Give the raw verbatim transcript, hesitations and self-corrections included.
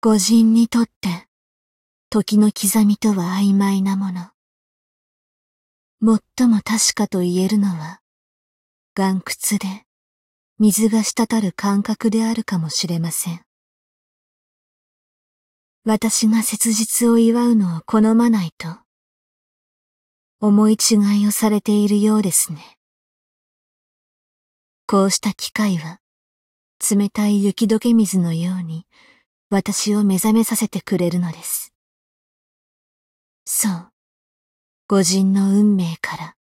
御人にとって、時の刻みとは曖昧なもの。最も確かと言えるのは、岩窟で水が滴る感覚であるかもしれません。私が切実を祝うのを好まないと、思い違いをされているようですね。こうした機会は、冷たい雪解け水のように、私を目覚めさせてくれるのです。そう、御人の運命から、